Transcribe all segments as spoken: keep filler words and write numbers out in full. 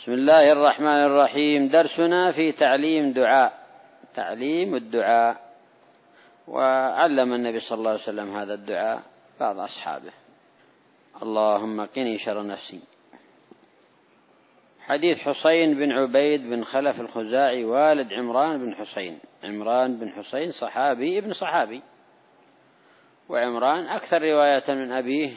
بسم الله الرحمن الرحيم. درسنا في تعليم دعاء تعليم الدعاء. وعلم النبي صلى الله عليه وسلم هذا الدعاء بعض أصحابه. اللهم قني شر نفسي. حديث حسين بن عبيد بن خلف الخزاعي والد عمران بن حسين. عمران بن حسين صحابي ابن صحابي، وعمران أكثر رواية من أبيه،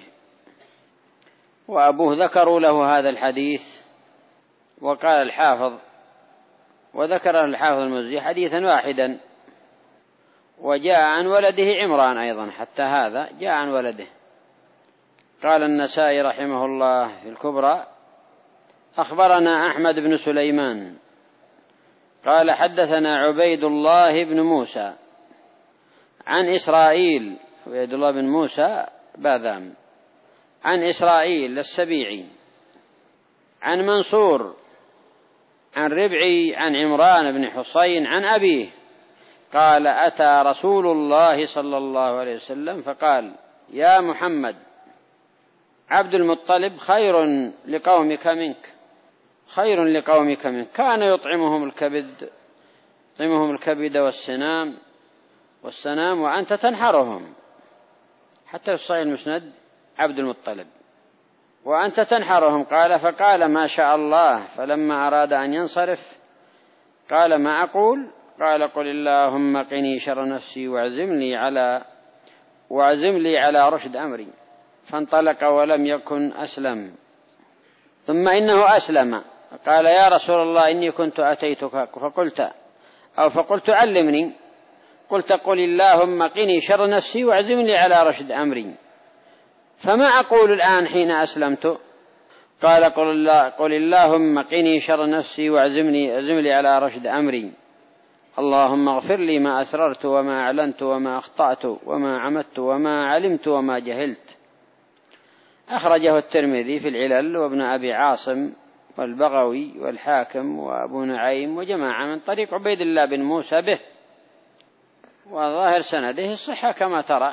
وأبوه ذكروا له هذا الحديث. وقال الحافظ وذكر الحافظ المزي حديثا واحدا، وجاء عن ولده عمران أيضا، حتى هذا جاء عن ولده. قال النسائي رحمه الله في الكبرى: أخبرنا أحمد بن سليمان قال حدثنا عبيد الله بن موسى عن إسرائيل، عبيد الله بن موسى باذام، عن إسرائيل السبيعي عن منصور عن ربعي عن عمران بن حسين عن أبيه قال: أتى رسول الله صلى الله عليه وسلم فقال: يا محمد، عبد المطلب خير لقومك منك خير لقومك منك كان يطعمهم الكبد يطعمهم الكبد والسنام والسنام وأنت تنحرهم. حتى في الصحيح المسند عبد المطلب وأنت تنحرهم. قال: فقال: ما شاء الله. فلما أراد أن ينصرف قال: ما أقول؟ قال: قل اللهم قني شر نفسي واعزم لي على واعزم لي على رشد أمري. فانطلق ولم يكن أسلم. ثم إنه أسلم قال: يا رسول الله، إني كنت أتيتك فقلت أو فقلت علمني. قلت: قل اللهم قني شر نفسي واعزم لي على رشد أمري. فما أقول الآن حين أسلمت؟ قال: قل, الله قل اللهم قني شر نفسي واعزمني اعزم لي على رشد أمري. اللهم اغفر لي ما أسررت وما أعلنت وما أخطأت وما عمدت وما علمت وما جهلت. أخرجه الترمذي في العلل وابن أبي عاصم والبغوي والحاكم وأبو نعيم وجماعة من طريق عبيد الله بن موسى به، وظاهر سنده الصحة كما ترى،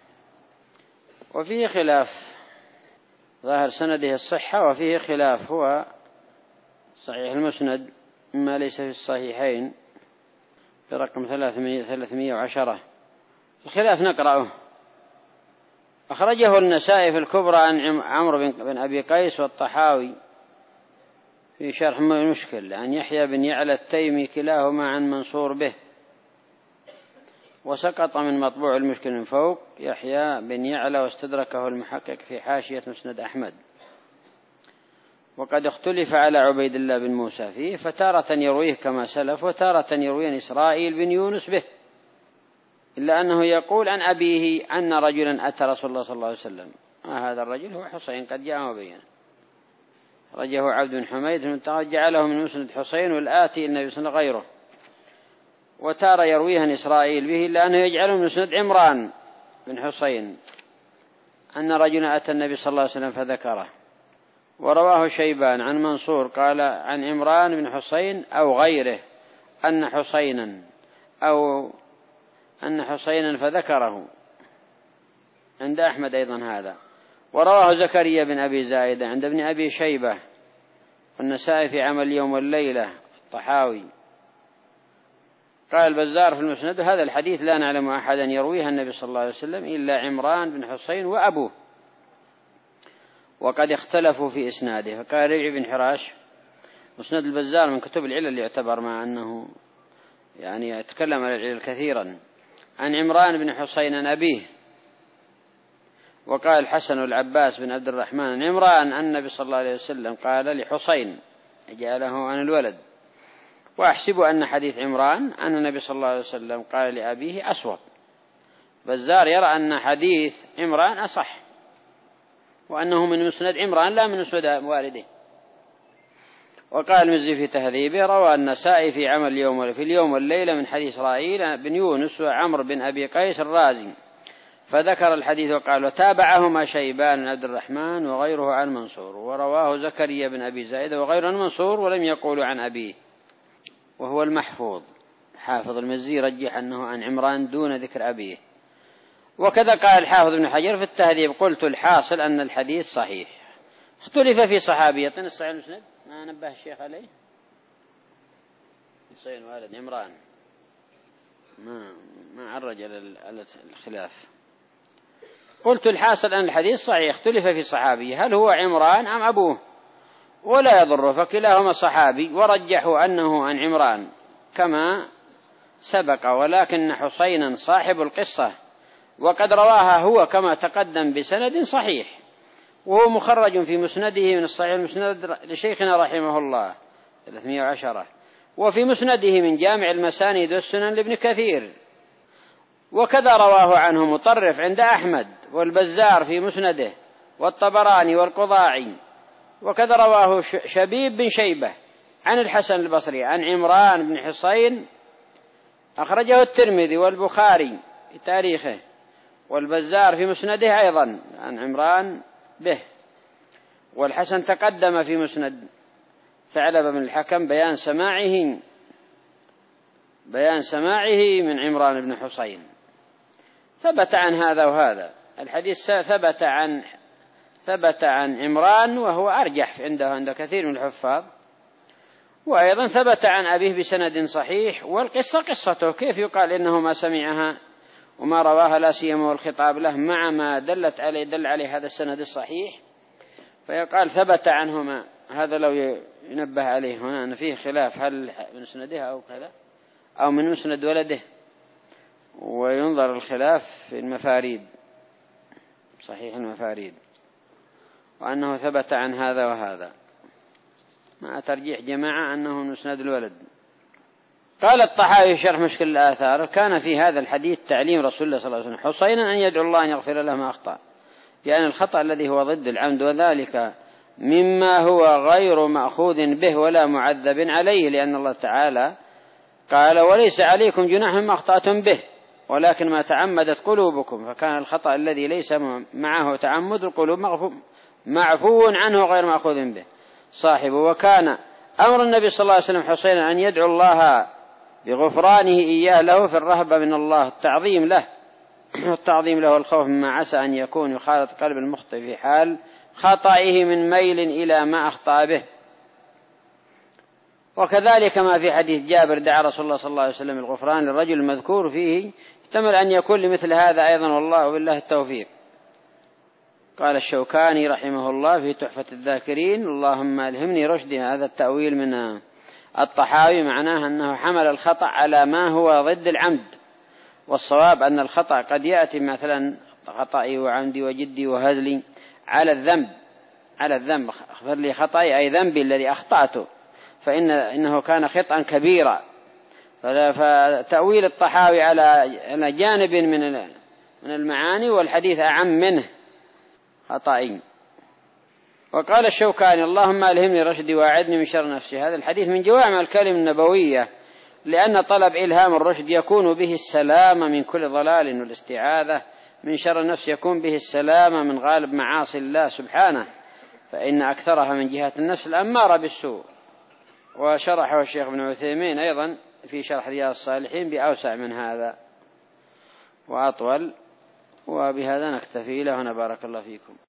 وفيه خلاف. ظاهر سنده الصحة وفيه خلاف. هو صحيح المسند ما ليس في الصحيحين برقم ثلاثمائة وعشرة. الخلاف نقرأه. أخرجه النسائي في الكبرى عن عمرو بن أبي قيس والطحاوي في شرح المشكل عن يحيى بن يعلى التيمي كلاهما عن منصور به، وسقط من مطبوع المشكل من فوق يحيى بن يعلى، واستدركه المحقق في حاشية مسند أحمد. وقد اختلف على عبيد الله بن موسى فيه، فتارة يرويه كما سلف وتارة يرويه إسرائيل بن يونس به، إلا أنه يقول عن أبيه أن رجلا أتى رسول الله صلى الله عليه وسلم. آه هذا الرجل هو حسين قد جاء وبينه. رجه عبد بن حميد جعله من مسند حسين، والآتي النبي صلى الله عليه وسلم غيره. وتارة يرويها إسرائيل به، إلا أنه يجعله من مسند عمران بن حسين أن رجلا أتى النبي صلى الله عليه وسلم فذكره. ورواه شيبان عن منصور قال عن عمران بن حسين أو غيره أن حسينا أو أن حسينا فذكره عند أحمد أيضا هذا. ورواه زكريا بن أبي زائدة عند ابن أبي شيبة والنسائي في عمل يوم والليلة الطحاوي. قال البزار في المسند: هذا الحديث لا نعلم أحدا يرويها النبي صلى الله عليه وسلم إلا عمران بن حسين وأبوه، وقد اختلفوا في إسناده. فقال ربيع بن حراش: مسند البزار من كتب العلل اللي يعتبر، مع أنه يعني يتكلم عن العلل كثيرا، عن عمران بن حسين عن أبيه. وقال الحسن والعباس بن عبد الرحمن عن عمران أن النبي صلى الله عليه وسلم قال لحسين جعله عن الولد. وأحسب أن حديث عمران أن النبي صلى الله عليه وسلم قال لأبيه أسوأ. بزار يرى أن حديث عمران أصح، وأنه من مسند عمران لا من مسند والده. وقال المزي في تهذيبه: روى النسائي في عمل اليوم في اليوم والليلة من حديث إسرائيل بن يونس وعمر بن أبي قيس الرازي، فذكر الحديث وقال: وتابعهما شيبان بن عبد الرحمن وغيره عن منصور. ورواه زكريا بن أبي زائدة وغيره عن منصور ولم يقولوا عن أبيه، وهو المحفوظ. حافظ المزي رجح أنه عن عمران دون ذكر أبيه. وكذا قال الحافظ ابن حجر في التهذيب: قلت الحاصل أن الحديث صحيح، اختلف في صحابية الصحيح المسند ما نبه الشيخ عليه حسين والد عمران ما ما عرج على الخلاف. قلت الحاصل أن الحديث صحيح اختلف في صحابي هل هو عمران أم أبوه ولا يضر فكلاهما صحابي ورجحوا أنه عن عمران كما سبق ولكن حسينا صاحب القصة وقد رواها هو كما تقدم بسند صحيح وهو مخرج في مسنده من الصحيح المسند لشيخنا رحمه الله ثلاثمائة وعشرة وفي مسنده من جامع المسانيد والسنن لابن كثير وكذا رواه عنه مطرف عند أحمد والبزار في مسنده والطبراني والقضاعي وكذا رواه شبيب بن شيبة عن الحسن البصري عن عمران بن حصين أخرجه الترمذي والبخاري في تاريخه والبزار في مسنده أيضا عن عمران به والحسن تقدم في مسند ثعلبة بن الحكم بيان سماعه بيان سماعه من عمران بن حصين. ثبت عن هذا وهذا الحديث ثبت عن ثبت عن عمران وهو أرجح عنده عند كثير من الحفاظ وأيضا ثبت عن أبيه بسند صحيح والقصة قصته كيف يقال إنه ما سمعها وما رواها لا سيما والخطاب له مع ما دلت عليه دل عليه هذا السند الصحيح فيقال ثبت عنهما. هذا لو ينبه عليه هنا أن فيه خلاف هل من مسنده أو كذا أو من مسند ولده وينظر الخلاف في المفاريد صحيح المفاريد وأنه ثبت عن هذا وهذا مع ترجيح جماعة أنه مسند الولد. قال الطحاوي شرح مشكل الآثار كان في هذا الحديث تعليم رسول الله صلى الله عليه وسلم حسينا أن يدعو الله أن يغفر له ما أخطأ يعني الخطأ الذي هو ضد العمد وذلك مما هو غير مأخوذ به ولا معذب عليه لأن الله تعالى قال وليس عليكم جناح مما أخطأتم به ولكن ما تعمدت قلوبكم فكان الخطأ الذي ليس معه تعمد القلوب معفو عنه غير مأخوذ به صاحبه. وكان أمر النبي صلى الله عليه وسلم حسينا أن يدعو الله بغفرانه إياه له في الرهبة من الله التعظيم له والتعظيم له الخوف مما عسى أن يكون يخالط قلب المخطئ في حال خطئه من ميل إلى ما أخطأ به. وكذلك ما في حديث جابر دعا رسول الله صلى الله عليه وسلم الغفران للرجل المذكور فيه احتمل أن يكون لمثل هذا أيضا والله بالله التوفيق. قال الشوكاني رحمه الله في تحفة الذاكرين اللهم ألهمني رشدي هذا التأويل من الطحاوي معناه أنه حمل الخطأ على ما هو ضد العمد والصواب أن الخطأ قد يأتي مثلا خطأي وعمدي وجدي وهزلي على الذنب على الذنب اغفر لي خطأي أي ذنبي الذي أخطأته فإن إنه كان خطأ كبيرا فتأويل الطحاوي على جانب من من المعاني والحديث أعم منه خطأي. وقال الشوكاني اللهم ألهمني رشدي وأعدني من شر نفسي هذا الحديث من جوامع الكلم النبوية لأن طلب إلهام الرشد يكون به السلام من كل ضلال والاستعاذة من شر النفس يكون به السلام من غالب معاصي الله سبحانه فإن أكثرها من جهة النفس الأمارة بالسوء. وشرحه الشيخ ابن عثيمين أيضا في شرح رياض الصالحين بأوسع من هذا وأطول. وبهذا نكتفي. له هنا بارك الله فيكم.